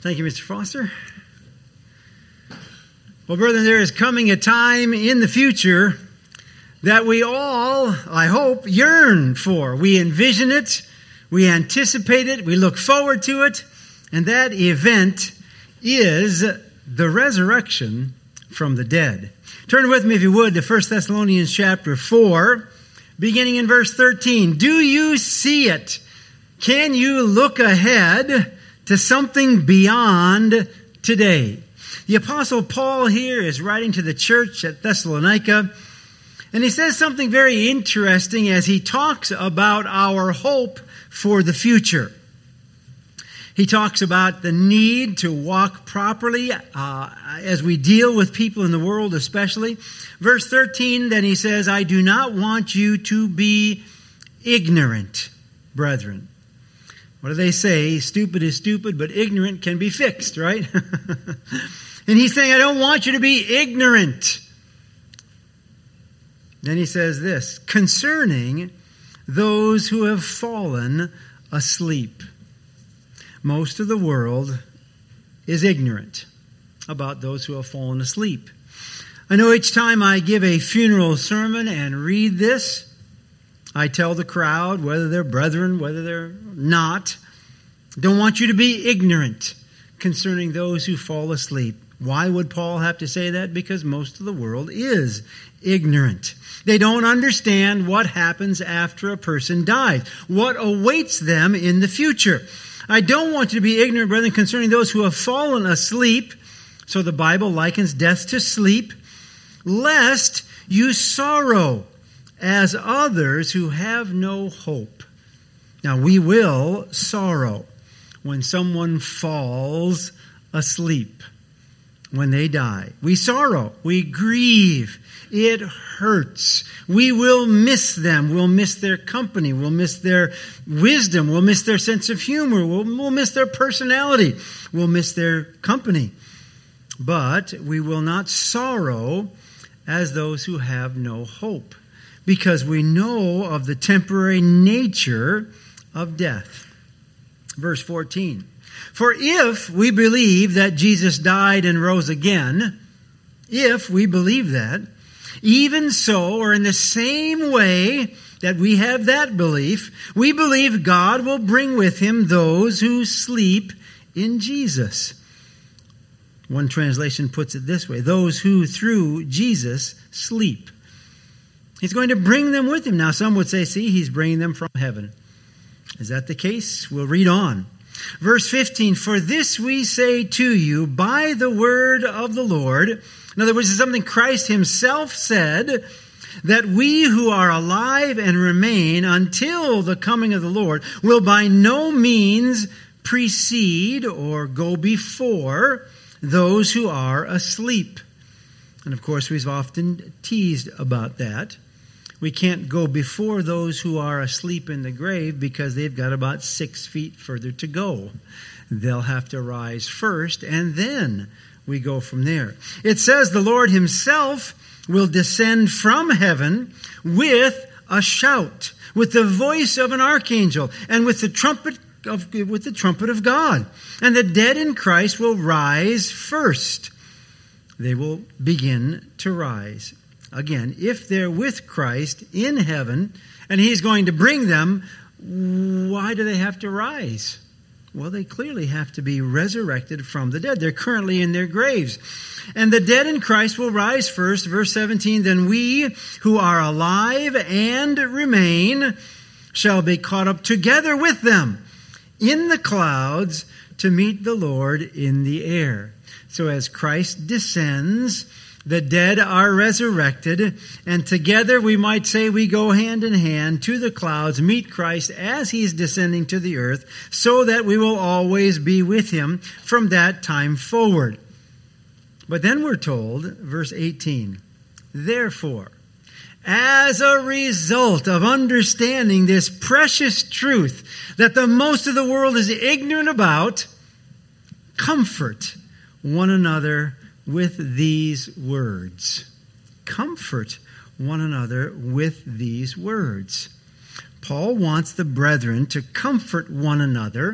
Thank you, Mr. Foster. Well, brethren, there is coming a time in the future that we all, I hope, yearn for. We envision it, we anticipate it, we look forward to it, and that event is the resurrection from the dead. Turn with me, if you would, to 1 Thessalonians chapter 4, beginning in verse 13. Do you see it? Can you look ahead to something beyond today? The Apostle Paul here is writing to the church at Thessalonica, and he says something very interesting as he talks about our hope for the future. He talks about the need to walk properly as we deal with people in the world especially. Verse 13, then he says, I do not want you to be ignorant, brethren. What do they say? Stupid is stupid, but ignorant can be fixed, right? And he's saying, I don't want you to be ignorant. Then he says this, concerning those who have fallen asleep. Most of the world is ignorant about those who have fallen asleep. I know each time I give a funeral sermon and read this, I tell the crowd, whether they're brethren, whether they're not, don't want you to be ignorant concerning those who fall asleep. Why would Paul have to say that? Because most of the world is ignorant. They don't understand what happens after a person dies, what awaits them in the future. I don't want you to be ignorant, brethren, concerning those who have fallen asleep. So the Bible likens death to sleep, lest you sorrow as others who have no hope. Now, we will sorrow when someone falls asleep, when they die. We sorrow. We grieve. It hurts. We will miss them. We'll miss their company. We'll miss their wisdom. We'll miss their sense of humor. We'll miss their personality. We'll miss their company. But we will not sorrow as those who have no hope, because we know of the temporary nature of death. Verse 14. For if we believe that Jesus died and rose again, if we believe that, even so, or in the same way that we have that belief, we believe God will bring with him those who sleep in Jesus. One translation puts it this way, those who through Jesus sleep. He's going to bring them with him. Now, some would say, see, he's bringing them from heaven. Is that the case? We'll read on. Verse 15, for this we say to you by the word of the Lord. In other words, it's something Christ himself said, that we who are alive and remain until the coming of the Lord will by no means precede or go before those who are asleep. And of course, we've often teased about that. We can't go before those who are asleep in the grave because they've got about 6 feet further to go. They'll have to rise first, and then we go from there. It says the Lord himself will descend from heaven with a shout, with the voice of an archangel, and with the trumpet of God. And the dead in Christ will rise first. They will begin to rise. Again, if they're with Christ in heaven, and he's going to bring them, why do they have to rise? Well, they clearly have to be resurrected from the dead. They're currently in their graves. And the dead in Christ will rise first. Verse 17, then we who are alive and remain shall be caught up together with them in the clouds to meet the Lord in the air. So as Christ descends, the dead are resurrected, and together we might say we go hand in hand to the clouds, meet Christ as he's descending to the earth, so that we will always be with him from that time forward. But then we're told, verse 18, therefore, as a result of understanding this precious truth that the most of the world is ignorant about, comfort one another with these words. Comfort one another with these words. Paul wants the brethren to comfort one another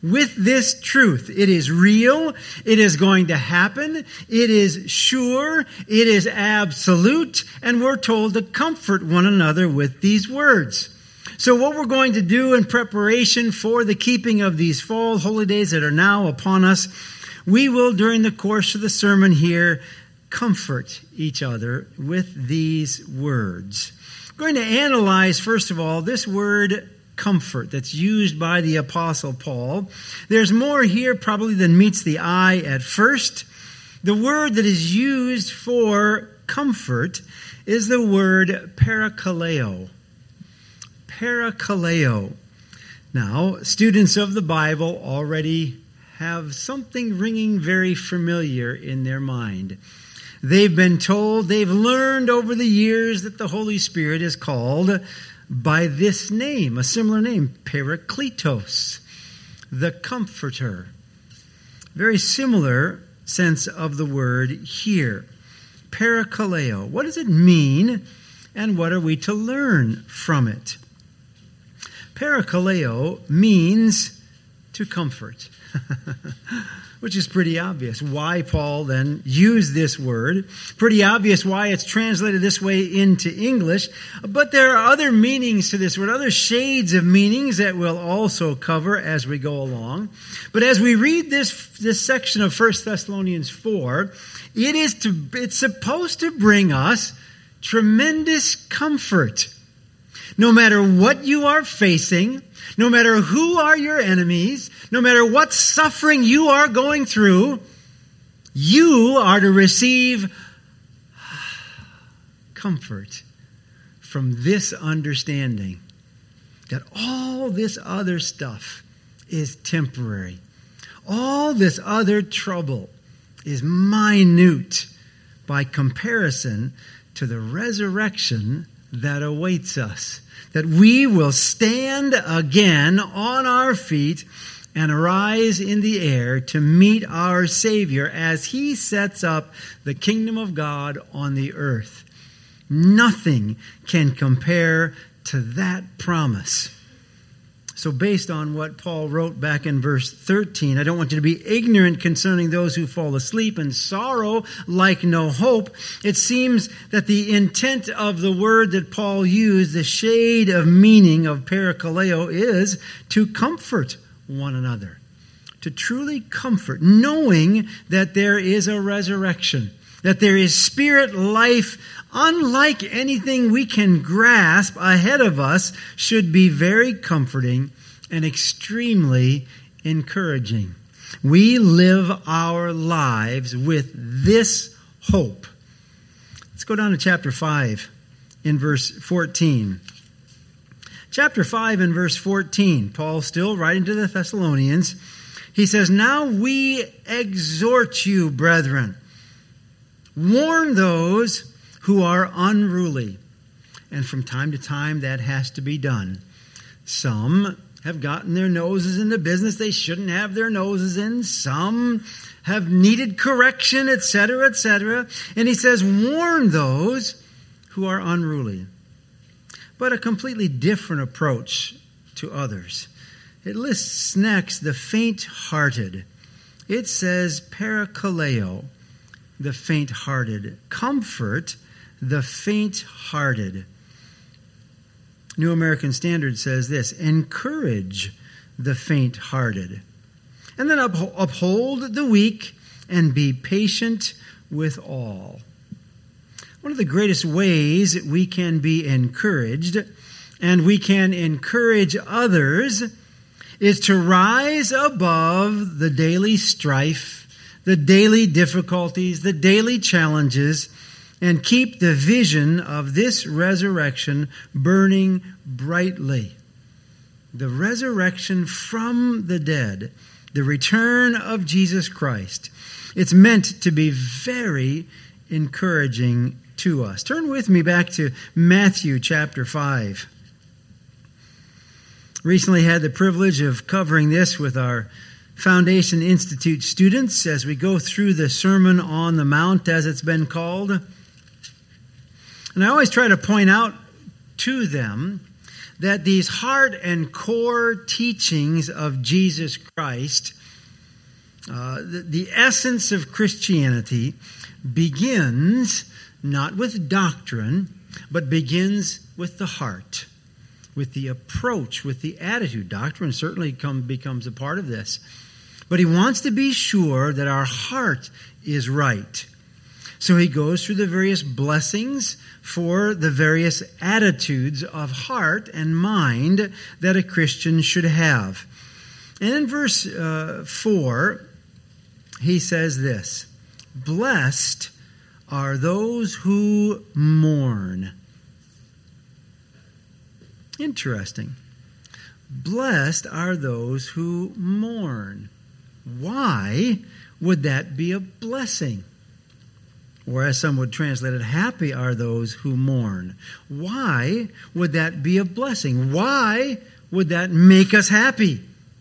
with this truth. It is real. It is going to happen. It is sure. It is absolute. And we're told to comfort one another with these words. So what we're going to do in preparation for the keeping of these fall holy days that are now upon us, we will, during the course of the sermon here, comfort each other with these words. We're going to analyze, first of all, this word comfort that's used by the Apostle Paul. There's more here probably than meets the eye at first. The word that is used for comfort is the word parakaleo. Parakaleo. Now, students of the Bible already have something ringing very familiar in their mind. They've been told, they've learned over the years that the Holy Spirit is called by this name, a similar name, Parakletos, the Comforter. Very similar sense of the word here. Parakaleo. What does it mean, and what are we to learn from it? Parakaleo means to comfort, which is pretty obvious why Paul then used this word. Pretty obvious why it's translated this way into English. But there are other meanings to this word, other shades of meanings that we'll also cover as we go along. But as we read this section of 1 Thessalonians 4, it's supposed to bring us tremendous comfort. No matter what you are facing, no matter who are your enemies, no matter what suffering you are going through, you are to receive comfort from this understanding that all this other stuff is temporary. All this other trouble is minute by comparison to the resurrection that awaits us. That we will stand again on our feet and arise in the air to meet our Savior as He sets up the kingdom of God on the earth. Nothing can compare to that promise. So based on what Paul wrote back in verse 13, I don't want you to be ignorant concerning those who fall asleep in sorrow like no hope. It seems that the intent of the word that Paul used, the shade of meaning of parakaleo, is to comfort one another. To truly comfort, knowing that there is a resurrection, that there is spirit life unlike anything we can grasp ahead of us, should be very comforting and extremely encouraging. We live our lives with this hope. Let's go down to chapter 5 in verse 14. Chapter 5 and verse 14, Paul still writing to the Thessalonians, he says, "Now we exhort you, brethren, warn those who are unruly." And from time to time that has to be done. Some have gotten their noses into business they shouldn't have their noses in. Some have needed correction, etc., etc. And he says, warn those who are unruly. But a completely different approach to others. It lists next the faint-hearted. It says parakaleo, the faint-hearted. Comfort the faint-hearted. New American Standard says this, encourage the faint-hearted. And then uphold the weak and be patient with all. One of the greatest ways we can be encouraged and we can encourage others is to rise above the daily strife, the daily difficulties, the daily challenges, and keep the vision of this resurrection burning brightly. The resurrection from the dead, the return of Jesus Christ. It's meant to be very encouraging to us. Turn with me back to Matthew chapter 5. Recently had the privilege of covering this with our Foundation Institute students as we go through the Sermon on the Mount, as it's been called. And I always try to point out to them that these heart and core teachings of Jesus Christ, the essence of Christianity, begins not with doctrine, but begins with the heart, with the approach, with the attitude. Doctrine certainly becomes a part of this. But he wants to be sure that our heart is right. So he goes through the various blessings for the various attitudes of heart and mind that a Christian should have. And in verse 4, he says this, "Blessed are those who mourn." Interesting. Blessed are those who mourn. Why would that be a blessing? Or as some would translate it, happy are those who mourn. Why would that be a blessing? Why would that make us happy?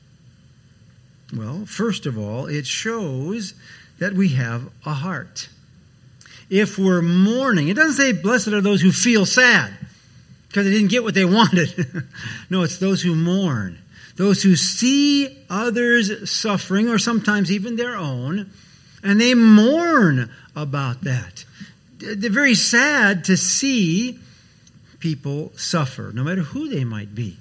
Well, first of all, it shows that we have a heart. If we're mourning, it doesn't say blessed are those who feel sad because they didn't get what they wanted. No, it's those who mourn. Those who see others suffering, or sometimes even their own, and they mourn about that. They're very sad to see people suffer, no matter who they might be.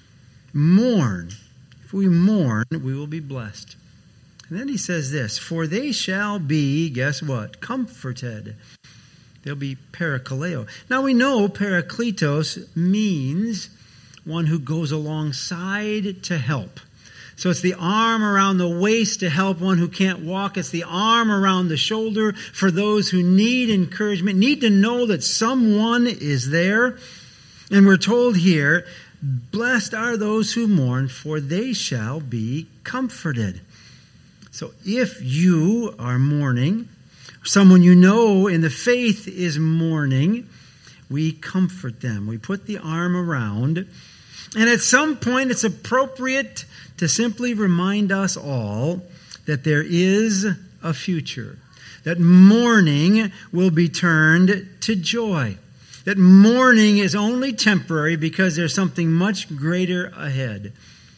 Mourn. If we mourn, we will be blessed. And then he says this, "For they shall be," guess what? "Comforted." They'll be parakaleo. Now we know parakletos means one who goes alongside to help. So it's the arm around the waist to help one who can't walk. It's the arm around the shoulder for those who need encouragement, need to know that someone is there. And we're told here, "Blessed are those who mourn, for they shall be comforted." So if you are mourning, someone you know in the faith is mourning, we comfort them. We put the arm around. And at some point, it's appropriate to simply remind us all that there is a future, that mourning will be turned to joy, that mourning is only temporary because there's something much greater ahead.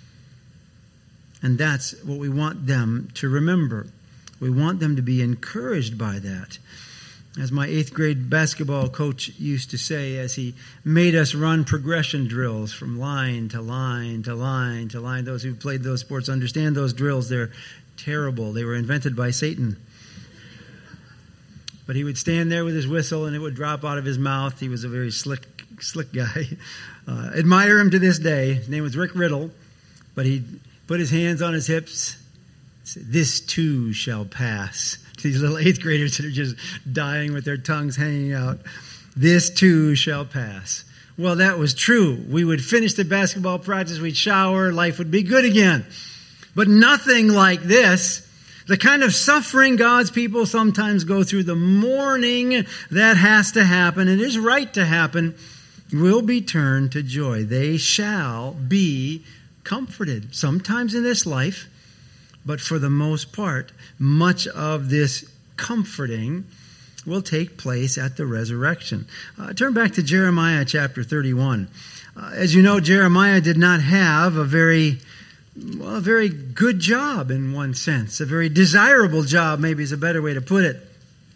And that's what we want them to remember. We want them to be encouraged by that. As my 8th grade basketball coach used to say, as he made us run progression drills from line to line to line to line. Those who've played those sports understand those drills. They're terrible. They were invented by Satan. But he would stand there with his whistle and it would drop out of his mouth. He was a very slick guy. Admire him to this day. His name was Rick Riddle. But he put his hands on his hips. Said, "This too shall pass." To these little 8th graders that are just dying with their tongues hanging out. "This too shall pass." Well, that was true. We would finish the basketball practice, we'd shower, life would be good again. But nothing like this. The kind of suffering God's people sometimes go through, the mourning that has to happen, and is right to happen, will be turned to joy. They shall be comforted. Sometimes in this life, but for the most part, much of this comforting will take place at the resurrection. Turn back to Jeremiah chapter 31. As you know, Jeremiah did not have a very good job in one sense. A very desirable job, maybe is a better way to put it.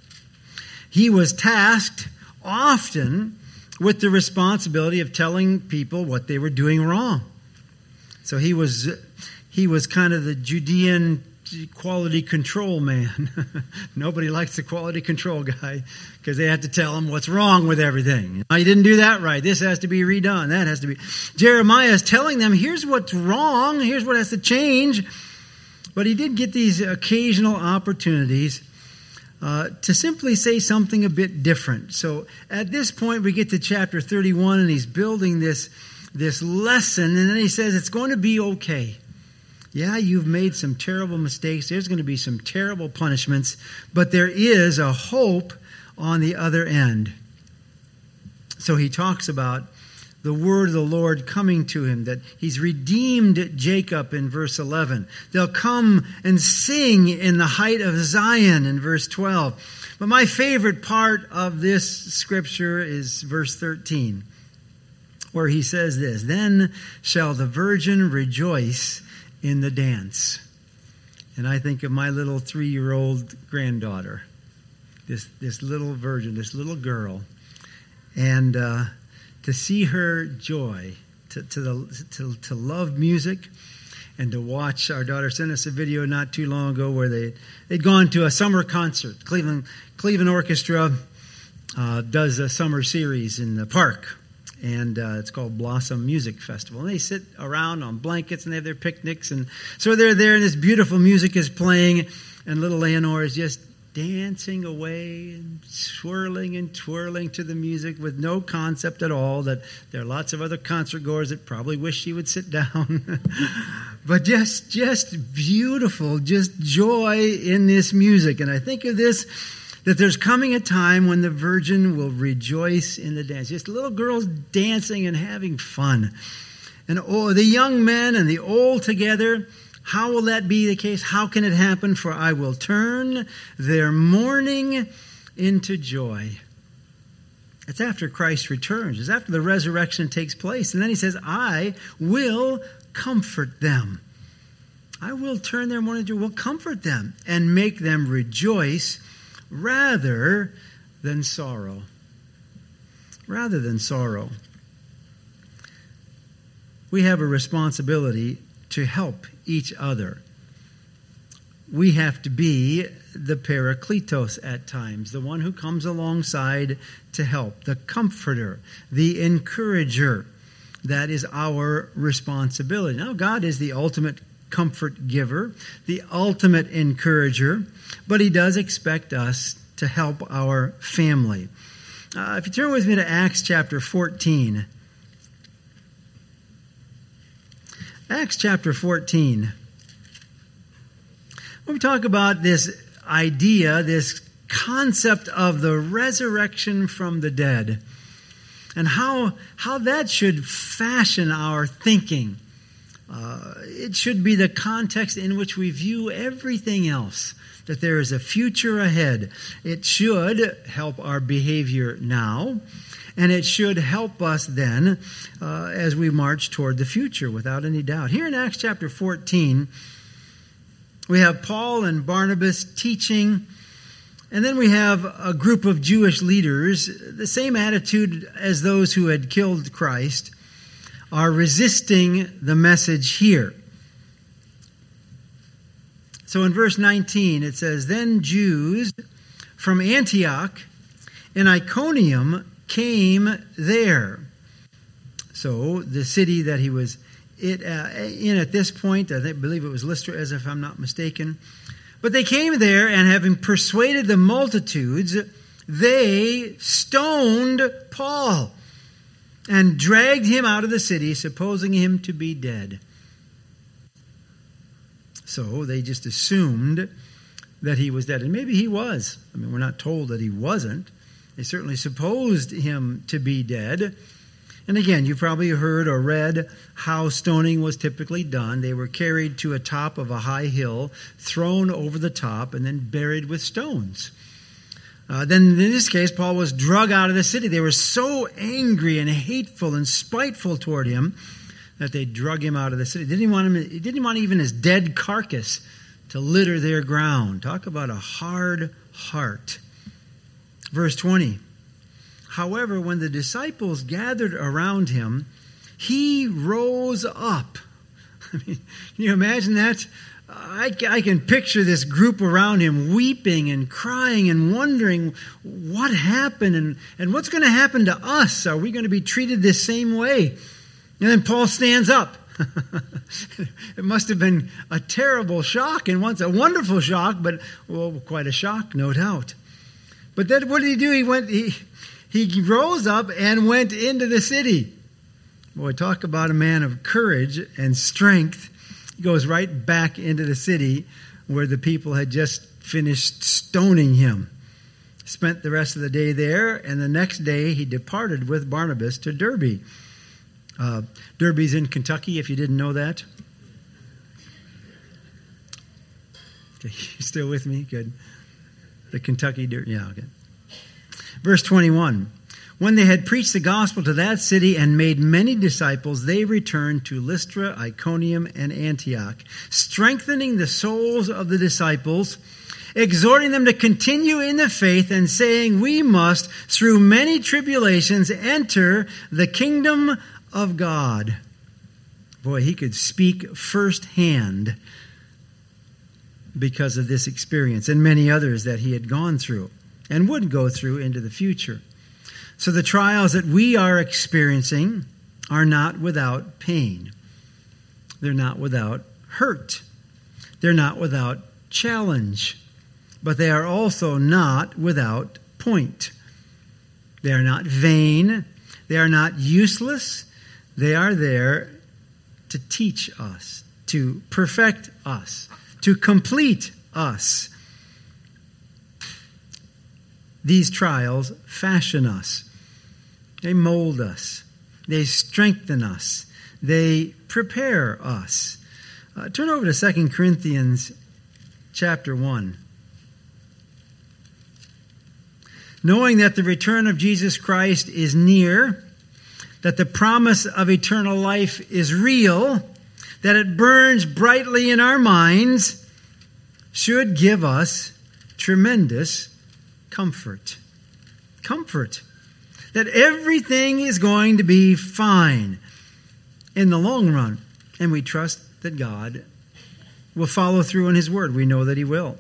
He was tasked often with the responsibility of telling people what they were doing wrong. So he was kind of the Judean quality control man. Nobody likes the quality control guy because they have to tell him what's wrong with everything. Oh, you didn't do that right. This has to be redone. That has to be. Jeremiah is telling them, here's what's wrong. Here's what has to change. But he did get these occasional opportunities to simply say something a bit different. So at this point, we get to chapter 31, and he's building this lesson, and then he says it's going to be okay. Yeah, you've made some terrible mistakes. There's going to be some terrible punishments, but there is a hope on the other end. So he talks about the word of the Lord coming to him, that he's redeemed Jacob in verse 11. They'll come and sing in the height of Zion in verse 12. But my favorite part of this scripture is verse 13. where he says this, "Then shall the virgin rejoice in the dance." And I think of my little 3-year-old granddaughter, this little virgin, this little girl, and to see her joy, to love music, and to watch. Our daughter sent us a video not too long ago where they'd gone to a summer concert. Cleveland Orchestra does a summer series in the park, and it's called Blossom Music Festival. And they sit around on blankets and they have their picnics, and so they're there, and this beautiful music is playing, and little Leonore is just dancing away and swirling and twirling to the music with no concept at all that there are lots of other concert goers that probably wish she would sit down. But just beautiful, just joy in this music. And I think of this, that there's coming a time when the virgin will rejoice in the dance. Just little girls dancing and having fun. And the young men and the old together. How will that be the case? How can it happen? For I will turn their mourning into joy. It's after Christ returns. It's after the resurrection takes place. And then he says, I will comfort them. I will turn their mourning into joy. Will comfort them and make them rejoice rather than sorrow. Rather than sorrow. We have a responsibility to help each other. We have to be the Parakletos at times, the one who comes alongside to help, the comforter, the encourager. That is our responsibility. Now, God is the ultimate comfort giver, the ultimate encourager, but he does expect us to help our family. If you turn with me to Acts chapter 14, Acts chapter 14. When we talk about this idea, this concept of the resurrection from the dead, and how that should fashion our thinking. It should be the context in which we view everything else, that there is a future ahead. It should help our behavior now. And it should help us then as we march toward the future, without any doubt. Here in Acts chapter 14, we have Paul and Barnabas teaching, and then we have a group of Jewish leaders, the same attitude as those who had killed Christ, are resisting the message here. So in verse 19, it says, Then Jews from Antioch and Iconium came there. So the city that he was in at this point, I believe it was Lystra, as if I'm not mistaken. But they came there, and having persuaded the multitudes, they stoned Paul and dragged him out of the city, supposing him to be dead. So they just assumed that he was dead. And maybe he was. I mean, we're not told that he wasn't. They certainly supposed him to be dead. And again, you probably heard or read how stoning was typically done. They were carried to a top of a high hill, thrown over the top, and then buried with stones. Then in this case, Paul was dragged out of the city. They were so angry and hateful and spiteful toward him that they drug him out of the city. They didn't want even his dead carcass to litter their ground. Talk about a hard heart. Verse 20. However, when the disciples gathered around him, he rose up. I mean, can you imagine that? I can picture this group around him weeping and crying and wondering what happened and what's going to happen to us. Are we going to be treated this same way? And then Paul stands up. It must have been a terrible shock, and once a wonderful shock, but quite a shock, no doubt. But then what did he do? He rose up and went into the city. Boy, talk about a man of courage and strength. He goes right back into the city where the people had just finished stoning him. Spent the rest of the day there, and the next day he departed with Barnabas to Derbe. Derbe's in Kentucky, if you didn't know that. Okay, you still with me? Good. The Kentucky Derby. Yeah, okay. Verse 21. When they had preached the gospel to that city and made many disciples, they returned to Lystra, Iconium, and Antioch, strengthening the souls of the disciples, exhorting them to continue in the faith, and saying, "We must, through many tribulations, enter the kingdom of God." Boy, he could speak firsthand because of this experience and many others that he had gone through and would go through into the future. So the trials that we are experiencing are not without pain. They're not without hurt. They're not without challenge. But they are also not without point. They are not vain. They are not useless. They are there to teach us, to perfect us, to complete us. These trials fashion us. They mold us. They strengthen us. They prepare us. Turn over to 2 Corinthians chapter 1. Knowing that the return of Jesus Christ is near, that the promise of eternal life is real, that it burns brightly in our minds, should give us tremendous comfort. Comfort. That everything is going to be fine in the long run. And we trust that God will follow through in His word. We know that He will.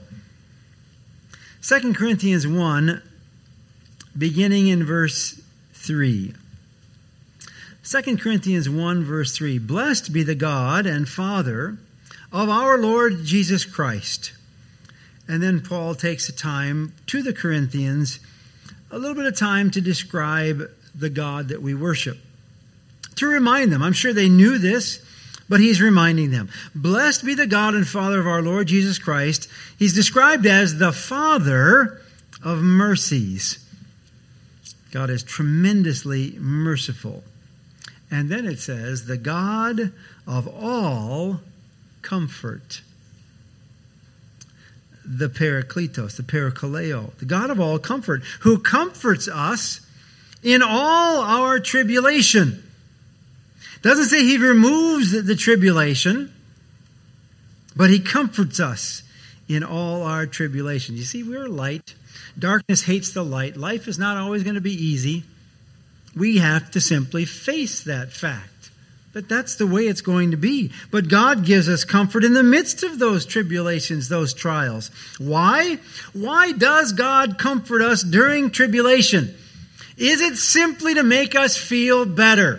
2 Corinthians 1, beginning in verse 3. 2 Corinthians 1, verse 3. Blessed be the God and Father of our Lord Jesus Christ. And then Paul takes a time to the Corinthians, a little bit of time to describe the God that we worship. To remind them, I'm sure they knew this, but he's reminding them. Blessed be the God and Father of our Lord Jesus Christ. He's described as the Father of mercies. God is tremendously merciful. And then it says, the God of all comfort. The Parakletos, the Parakaleo, the God of all comfort, who comforts us in all our tribulation. Doesn't say He removes the tribulation, but He comforts us in all our tribulation. You see, we're light. Darkness hates the light. Life is not always going to be easy. We have to simply face that fact. But that's the way it's going to be. But God gives us comfort in the midst of those tribulations, those trials. Why? Why does God comfort us during tribulation? Is it simply to make us feel better?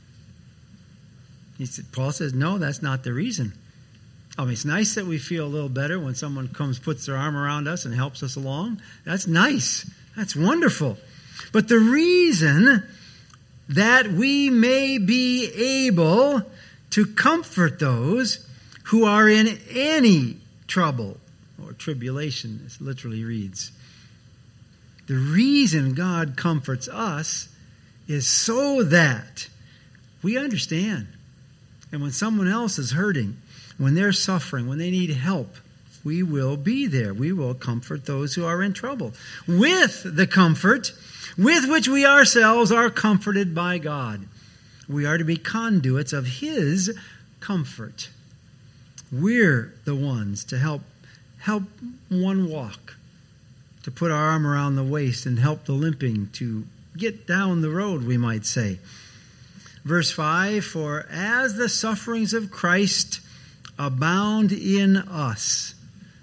Paul says, no, that's not the reason. I mean, it's nice that we feel a little better when someone puts their arm around us and helps us along. That's nice. That's wonderful. But the reason that we may be able to comfort those who are in any trouble or tribulation, as it literally reads. The reason God comforts us is so that we understand. And when someone else is hurting, when they're suffering, when they need help, we will be there. We will comfort those who are in trouble with the comfort with which we ourselves are comforted by God. We are to be conduits of His comfort. We're the ones to help one walk, to put our arm around the waist and help the limping to get down the road, we might say. Verse 5, for as the sufferings of Christ abound in us.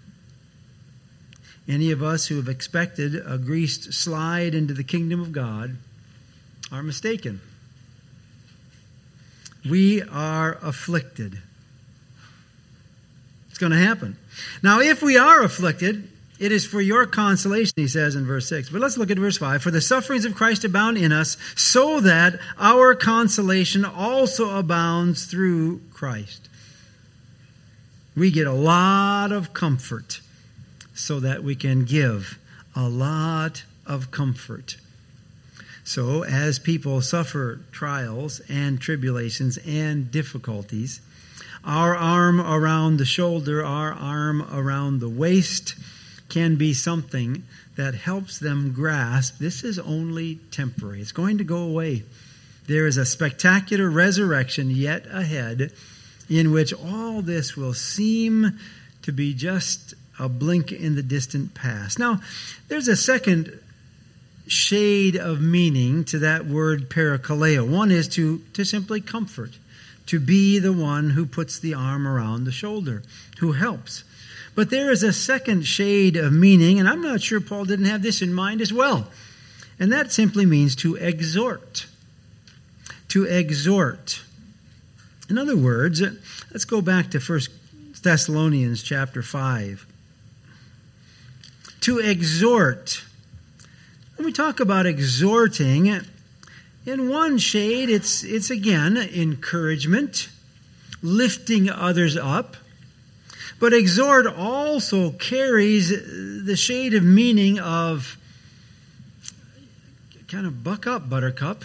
Any of us who have expected a greased slide into the kingdom of God are mistaken. We are afflicted. It's going to happen. Now, if we are afflicted, it is for your consolation, he says in verse 6. But let's look at verse 5. For the sufferings of Christ abound in us, so that our consolation also abounds through Christ. We get a lot of comfort so that we can give a lot of comfort. So as people suffer trials and tribulations and difficulties, our arm around the shoulder, our arm around the waist can be something that helps them grasp this is only temporary. It's going to go away. There is a spectacular resurrection yet ahead in which all this will seem to be just a blink in the distant past. Now, there's a second shade of meaning to that word parakaleo. One is to simply comfort, to be the one who puts the arm around the shoulder, who helps. But there is a second shade of meaning, and I'm not sure Paul didn't have this in mind as well. And that simply means to exhort. To exhort. In other words, let's go back to 1 Thessalonians chapter 5. To exhort. When we talk about exhorting, in one shade, it's again encouragement, lifting others up. But exhort also carries the shade of meaning of kind of buck up, buttercup.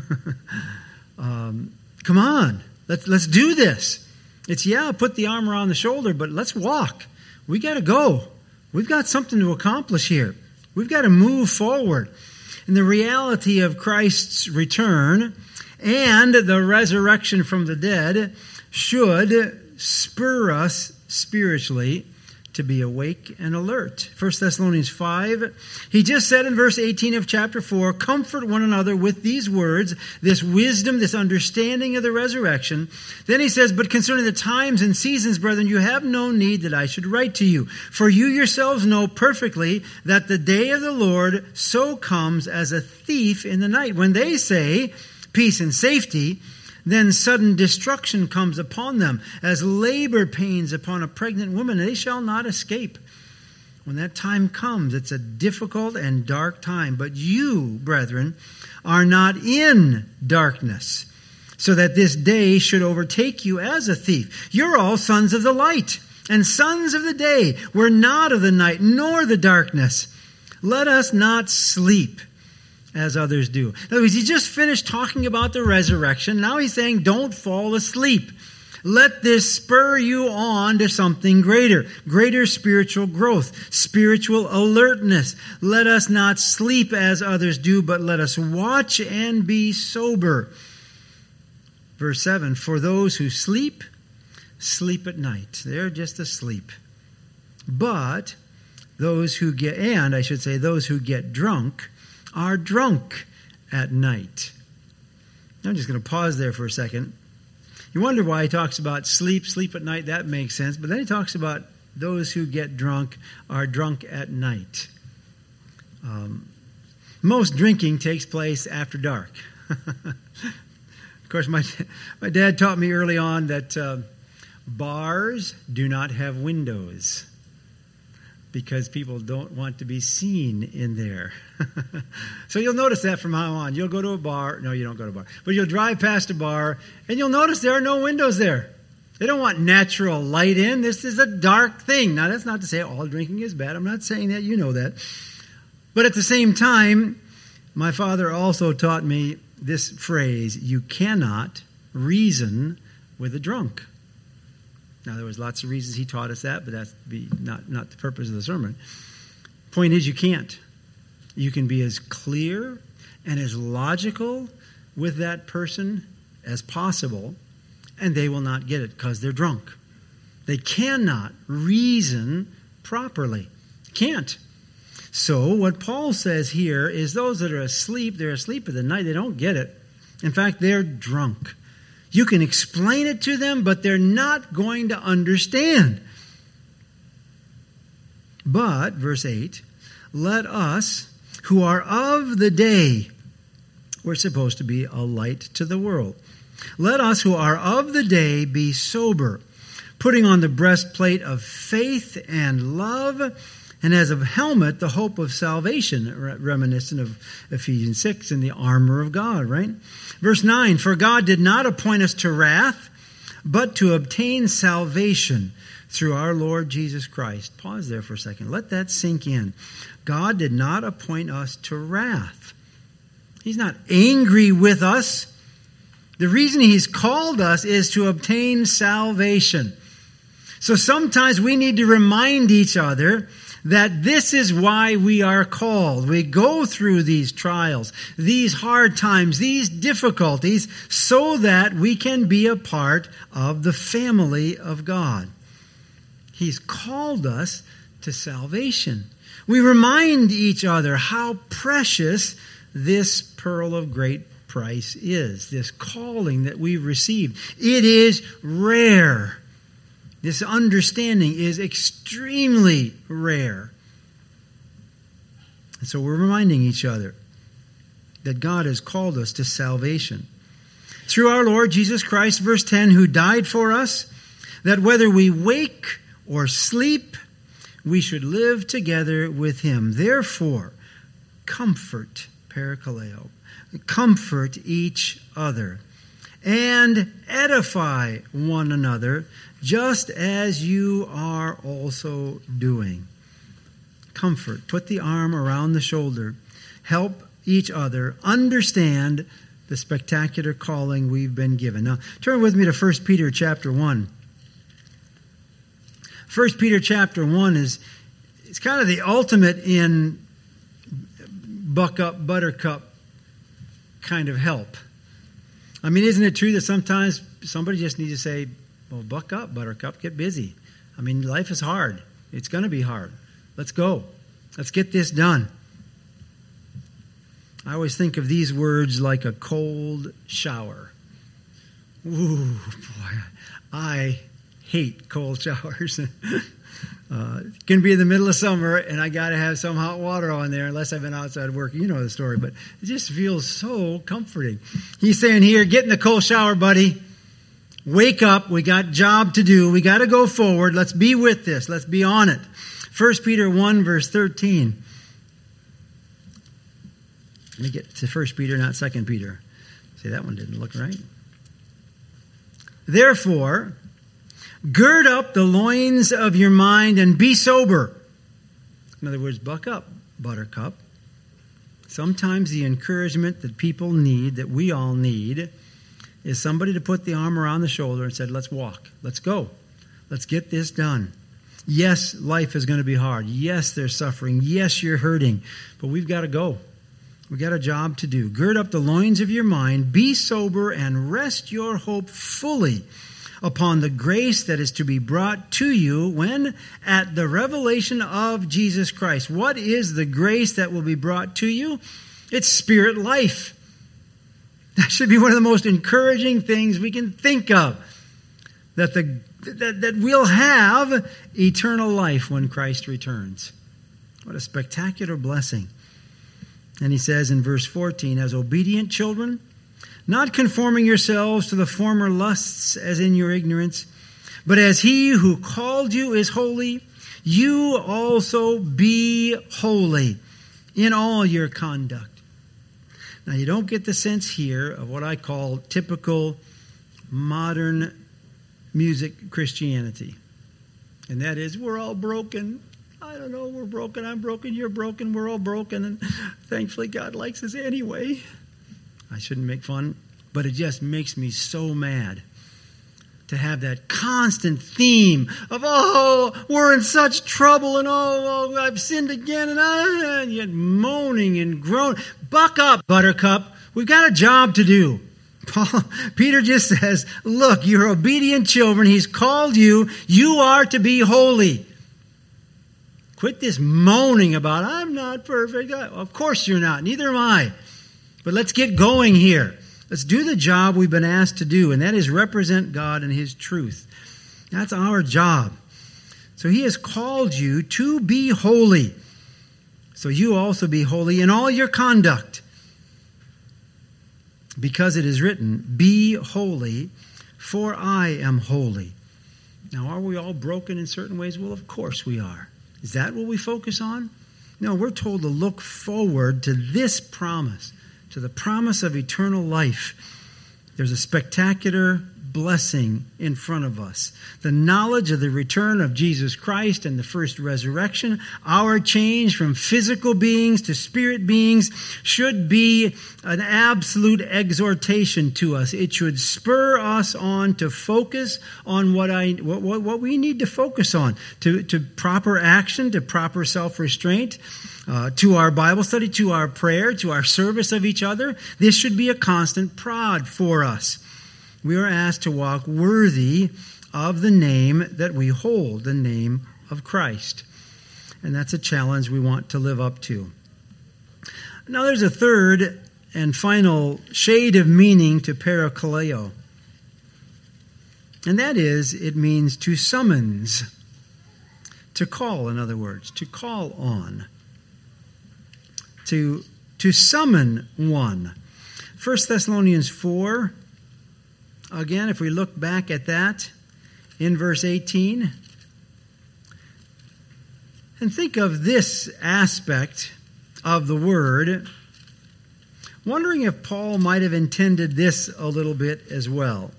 Come on, let's do this. It's, put the arm around the shoulder, but let's walk. We got to go. We've got something to accomplish here. We've got to move forward. And the reality of Christ's return and the resurrection from the dead should spur us spiritually to be awake and alert. 1 Thessalonians 5, he just said in verse 18 of chapter 4, comfort one another with these words, this wisdom, this understanding of the resurrection. Then he says, but concerning the times and seasons, brethren, you have no need that I should write to you. For you yourselves know perfectly that the day of the Lord so comes as a thief in the night. When they say peace and safety, then sudden destruction comes upon them, as labor pains upon a pregnant woman. They shall not escape. When that time comes, it's a difficult and dark time. But you, brethren, are not in darkness, so that this day should overtake you as a thief. You're all sons of the light and sons of the day. We're not of the night, nor the darkness. Let us not sleep as others do. In other words, he just finished talking about the resurrection. Now he's saying, don't fall asleep. Let this spur you on to something greater spiritual growth, spiritual alertness. Let us not sleep as others do, but let us watch and be sober. Verse 7, for those who sleep, sleep at night. They're just asleep. But those who get drunk are drunk at night. I'm just going to pause there for a second. You wonder why he talks about sleep at night. That makes sense. But then he talks about those who get drunk are drunk at night. Most drinking takes place after dark. Of course, my dad taught me early on that bars do not have windows, because people don't want to be seen in there. So you'll notice that from now on. You'll go to a bar. No, you don't go to a bar. But you'll drive past a bar, and you'll notice there are no windows there. They don't want natural light in. This is a dark thing. Now, that's not to say all drinking is bad. I'm not saying that. You know that. But at the same time, my father also taught me this phrase, you cannot reason with a drunk. Now, there was lots of reasons he taught us that, but that's not the purpose of the sermon. Point is, you can't. You can be as clear and as logical with that person as possible, and they will not get it because they're drunk. They cannot reason properly. Can't. So what Paul says here is those that are asleep, they're asleep at the night. They don't get it. In fact, they're drunk. You can explain it to them, but they're not going to understand. But, verse 8, let us who are of the day, we're supposed to be a light to the world. Let us who are of the day be sober, putting on the breastplate of faith and love, and as a helmet, the hope of salvation, reminiscent of Ephesians 6 and the armor of God, right? Verse 9, for God did not appoint us to wrath, but to obtain salvation through our Lord Jesus Christ. Pause there for a second. Let that sink in. God did not appoint us to wrath. He's not angry with us. The reason He's called us is to obtain salvation. So sometimes we need to remind each other that this is why we are called. We go through these trials, these hard times, these difficulties, so that we can be a part of the family of God. He's called us to salvation. We remind each other how precious this pearl of great price is, this calling that we've received. It is rare. This understanding is extremely rare. And so we're reminding each other that God has called us to salvation. Through our Lord Jesus Christ, verse 10, who died for us, that whether we wake or sleep, we should live together with him. Therefore, comfort, parakaleo, comfort each other, and edify one another, just as you are also doing. Comfort, put the arm around the shoulder, help each other understand the spectacular calling we've been given. Now, turn with me to 1 Peter chapter 1. 1 Peter chapter 1 is kind of the ultimate in buck up, buttercup kind of help. I mean, isn't it true that sometimes somebody just needs to say, well, buck up, buttercup, get busy. I mean, life is hard. It's going to be hard. Let's go. Let's get this done. I always think of these words like a cold shower. Ooh, boy, I hate cold showers. It can be in the middle of summer, and I got to have some hot water on there unless I've been outside working. You know the story, but it just feels so comforting. He's saying here, get in the cold shower, buddy. Wake up. We got job to do. We got to go forward. Let's be with this. Let's be on it. 1 Peter 1, verse 13. Let me get to 1 Peter, not 2 Peter. See, that one didn't look right. Therefore, gird up the loins of your mind and be sober. In other words, buck up, buttercup. Sometimes the encouragement that people need, that we all need, is somebody to put the arm around the shoulder and said, let's walk. Let's go. Let's get this done. Yes, life is going to be hard. Yes, there's suffering. Yes, you're hurting. But we've got to go. We've got a job to do. Gird up the loins of your mind, be sober, and rest your hope fully upon the grace that is to be brought to you when at the revelation of Jesus Christ. What is the grace that will be brought to you? It's spirit life. That should be one of the most encouraging things we can think of. That we'll have eternal life when Christ returns. What a spectacular blessing. And he says in verse 14, as obedient children, not conforming yourselves to the former lusts as in your ignorance, but as he who called you is holy, you also be holy in all your conduct. Now, you don't get the sense here of what I call typical modern music Christianity. And that is, we're all broken. I don't know, we're broken, I'm broken, you're broken, we're all broken. And thankfully, God likes us anyway. I shouldn't make fun, but it just makes me so mad to have that constant theme of, oh, we're in such trouble, and oh, I've sinned again, and yet moaning and groaning. Buck up, buttercup. We've got a job to do. Peter just says, look, you're obedient children. He's called you. You are to be holy. Quit this moaning about, I'm not perfect. Of course you're not. Neither am I. But let's get going here. Let's do the job we've been asked to do, and that is represent God and his truth. That's our job. So he has called you to be holy. So you also be holy in all your conduct. Because it is written, be holy, for I am holy. Now, are we all broken in certain ways? Well, of course we are. Is that what we focus on? No, we're told to look forward to this promise, to the promise of eternal life. There's a spectacular blessing in front of us. The knowledge of the return of Jesus Christ and the first resurrection, our change from physical beings to spirit beings, should be an absolute exhortation to us. It should spur us on to focus on what we need to focus on, to proper action, to proper self-restraint, to our Bible study, to our prayer, to our service of each other. This should be a constant prod for us. We are asked to walk worthy of the name that we hold, the name of Christ. And that's a challenge we want to live up to. Now there's a third and final shade of meaning to parakaleo. And that is, it means to summons, to call, in other words, to call on. To summon one. 1 Thessalonians 4, again, if we look back at that in verse 18, and think of this aspect of the word, wondering if Paul might have intended this a little bit as well.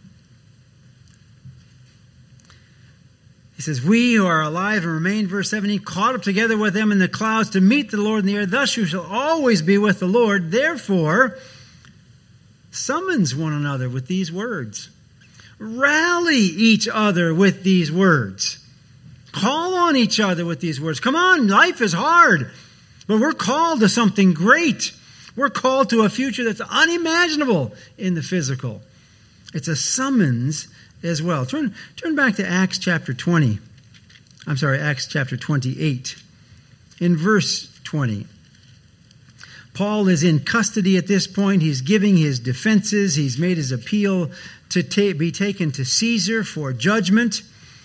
He says, we who are alive and remain, verse 17, caught up together with them in the clouds to meet the Lord in the air. Thus you shall always be with the Lord. Therefore, summons one another with these words. Rally each other with these words. Call on each other with these words. Come on, life is hard, but we're called to something great. We're called to a future that's unimaginable in the physical. It's a summons as well. Turn back to Acts chapter 28. In verse 20. Paul is in custody at this point. He's giving his defenses. He's made his appeal to be taken to Caesar for judgment.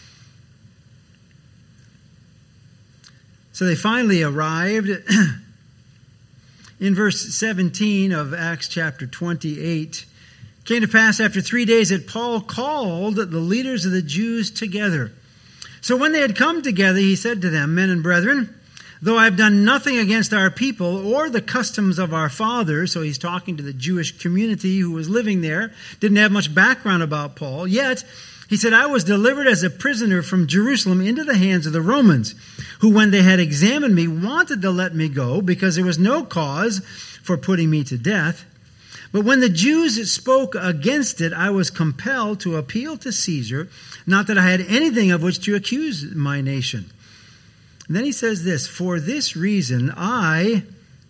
So they finally arrived. In verse 17 of Acts chapter 28, came to pass after 3 days that Paul called the leaders of the Jews together. So when they had come together, he said to them, men and brethren, though I have done nothing against our people or the customs of our fathers, so he's talking to the Jewish community who was living there, didn't have much background about Paul, yet he said, I was delivered as a prisoner from Jerusalem into the hands of the Romans, who when they had examined me wanted to let me go because there was no cause for putting me to death. But when the Jews spoke against it, I was compelled to appeal to Caesar, not that I had anything of which to accuse my nation. And then he says this, for this reason I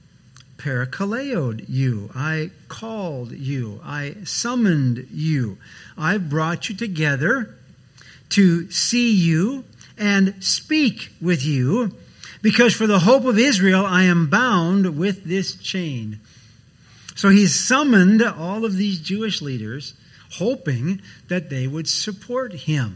parakaleoed you, I called you, I summoned you. I brought you together to see you and speak with you, because for the hope of Israel I am bound with this chain. So he's summoned all of these Jewish leaders, hoping that they would support him.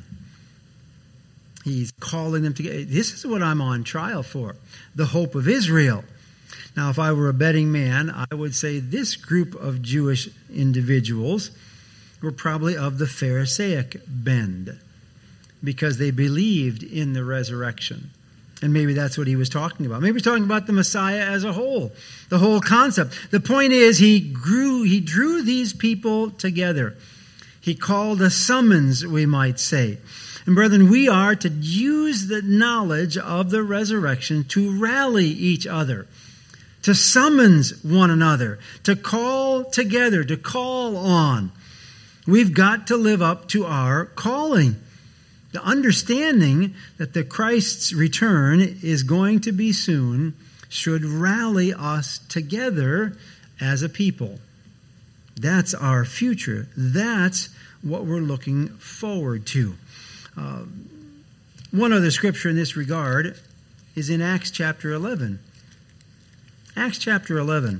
He's calling them together. This is what I'm on trial for, the hope of Israel. Now, if I were a betting man, I would say this group of Jewish individuals were probably of the Pharisaic bend, because they believed in the resurrection. And maybe that's what he was talking about. Maybe he's talking about the Messiah as a whole, the whole concept. The point is, he drew these people together. He called a summons, we might say. And brethren, we are to use the knowledge of the resurrection to rally each other, to summons one another, to call together, to call on. We've got to live up to our calling. The understanding that the Christ's return is going to be soon should rally us together as a people. That's our future. That's what we're looking forward to. One other scripture in this regard is in Acts chapter 11. Acts chapter 11.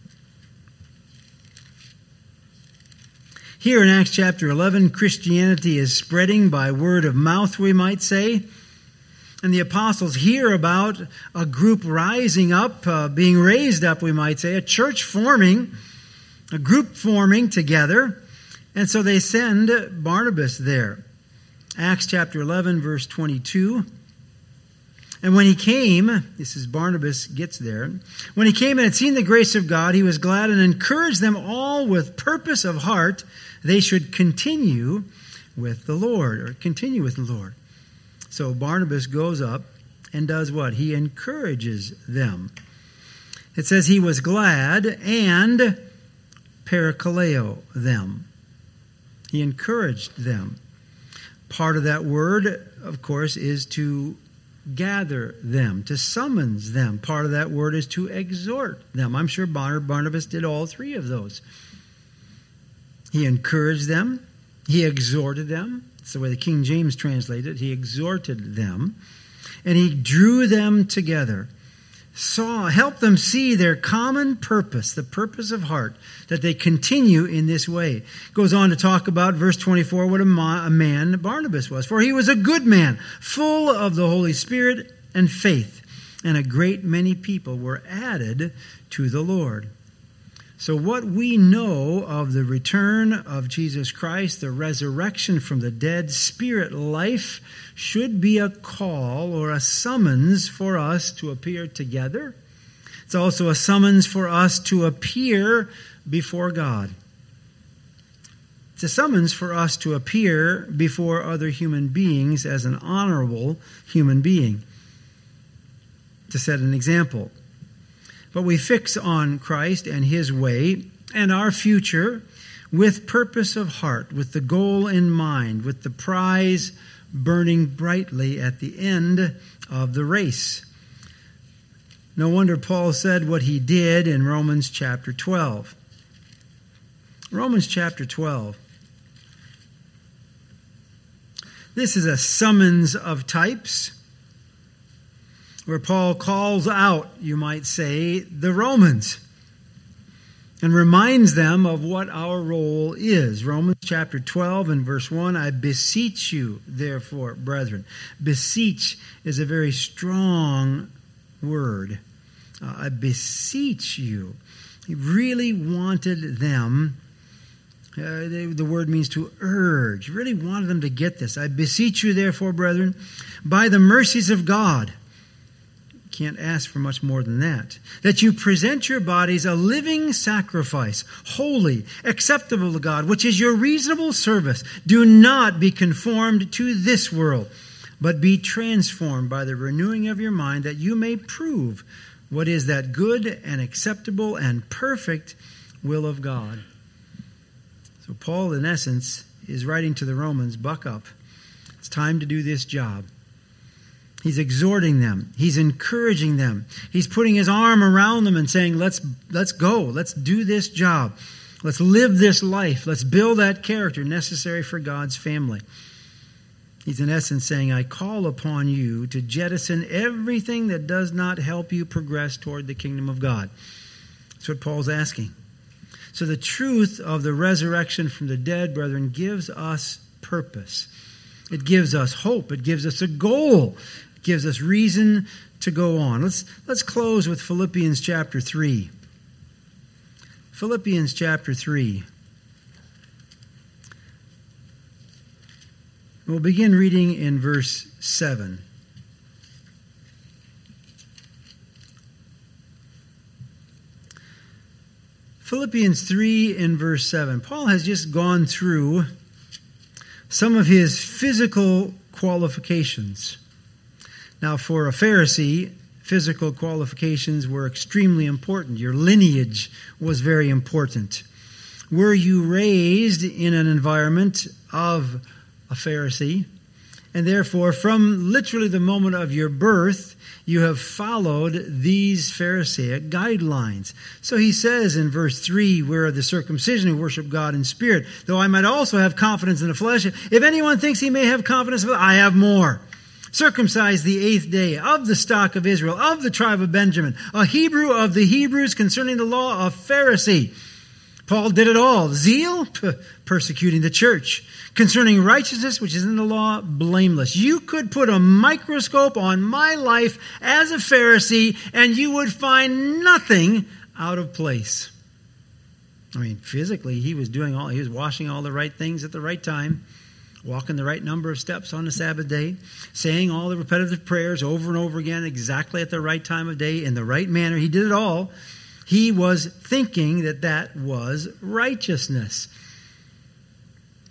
Here in Acts chapter 11, Christianity is spreading by word of mouth, we might say. And the apostles hear about a group rising up, being raised up, we might say, a church forming, a group forming together. And so they send Barnabas there. Acts chapter 11, verse 22. And when he came, this is Barnabas gets there. When he came and had seen the grace of God, he was glad and encouraged them all with purpose of heart, they should continue with the Lord. So Barnabas goes up and does what? He encourages them. It says he was glad and parakaleo them. He encouraged them. Part of that word, of course, is to gather them, to summons them. Part of that word is to exhort them. I'm sure Barnabas did all three of those. He encouraged them. He exhorted them. That's the way the King James translated it. He exhorted them. And he drew them together. Help them see their common purpose, the purpose of heart, that they continue in this way. Goes on to talk about, verse 24, what a man Barnabas was. For he was a good man, full of the Holy Spirit and faith, and a great many people were added to the Lord. So what we know of the return of Jesus Christ, the resurrection from the dead, spirit life, should be a call or a summons for us to appear together. It's also a summons for us to appear before God. It's a summons for us to appear before other human beings as an honorable human being, to set an example. But we fix on Christ and His way and our future with purpose of heart, with the goal in mind, with the prize burning brightly at the end of the race. No wonder Paul said what he did in Romans chapter 12. Romans chapter 12. This is a summons of types, where Paul calls out, you might say, the Romans and reminds them of what our role is. Romans chapter 12 and verse 1, I beseech you, therefore, brethren. Beseech is a very strong word. I beseech you. He really wanted them. The word means to urge. He really wanted them to get this. I beseech you, therefore, brethren, by the mercies of God. Can't ask for much more than that. That you present your bodies a living sacrifice, holy, acceptable to God, which is your reasonable service. Do not be conformed to this world, but be transformed by the renewing of your mind, that you may prove what is that good and acceptable and perfect will of God. So Paul, in essence, is writing to the Romans, buck up. It's time to do this job. He's exhorting them. He's encouraging them. He's putting his arm around them and saying, let's go. Let's do this job. Let's live this life. Let's build that character necessary for God's family. He's in essence saying, I call upon you to jettison everything that does not help you progress toward the kingdom of God. That's what Paul's asking. So the truth of the resurrection from the dead, brethren, gives us purpose. It gives us hope. It gives us a goal. It gives us reason to go on. Let's close with Philippians chapter 3. Philippians chapter 3. We'll begin reading in verse 7. Philippians 3 in verse 7. Paul has just gone through some of his physical qualifications. Now, for a Pharisee, physical qualifications were extremely important. Your lineage was very important. Were you raised in an environment of a Pharisee? And therefore, from literally the moment of your birth, you have followed these Pharisaic guidelines. So he says in verse 3, we're of the circumcision who worship God in spirit, though I might also have confidence in the flesh. If anyone thinks he may have confidence, I have more. Circumcised the 8th day, of the stock of Israel, of the tribe of Benjamin, a Hebrew of the Hebrews, concerning the law, a Pharisee. Paul did it all. Zeal, persecuting the church. Concerning righteousness, which is in the law, blameless. You could put a microscope on my life as a Pharisee, and you would find nothing out of place. I mean, physically, he was washing all the right things at the right time, walking the right number of steps on the Sabbath day, saying all the repetitive prayers over and over again, exactly at the right time of day, in the right manner. He did it all. He was thinking that was righteousness.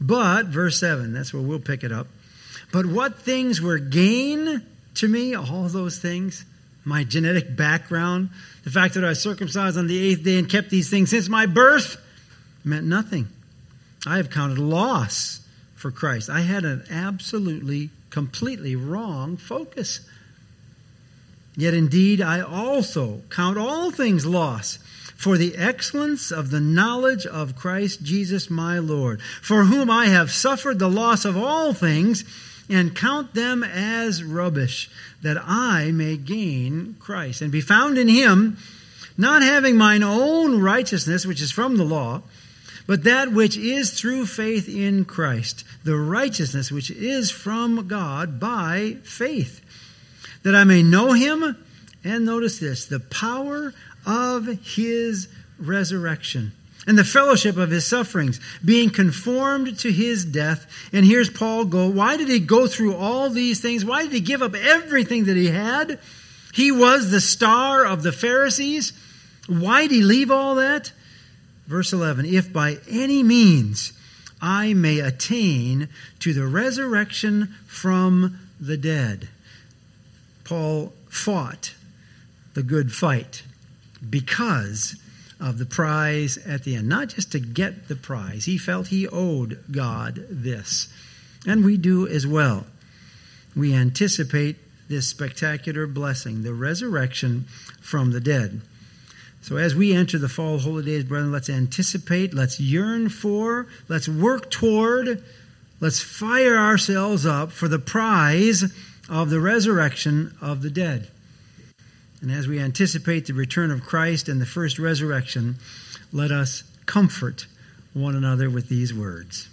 But, verse 7, that's where we'll pick it up. But what things were gain to me, all those things, my genetic background, the fact that I was circumcised on the 8th day and kept these things since my birth, meant nothing. I have counted loss for Christ. I had an absolutely, completely wrong focus. Yet indeed, I also count all things loss for the excellence of the knowledge of Christ Jesus my Lord, for whom I have suffered the loss of all things, and count them as rubbish, that I may gain Christ, and be found in him, not having mine own righteousness, which is from the law, but that which is through faith in Christ, the righteousness which is from God by faith, that I may know him, and notice this, the power of his resurrection, and the fellowship of his sufferings, being conformed to his death. And here's Paul go. Why did he go through all these things? Why did he give up everything that he had? He was the star of the Pharisees. Why did he leave all that? Verse 11, if by any means I may attain to the resurrection from the dead. Paul fought the good fight because of the prize at the end. Not just to get the prize. He felt he owed God this. And we do as well. We anticipate this spectacular blessing, the resurrection from the dead. So as we enter the fall holy days, brethren, let's anticipate, let's yearn for, let's work toward, let's fire ourselves up for the prize of the resurrection of the dead. And as we anticipate the return of Christ and the first resurrection, let us comfort one another with these words.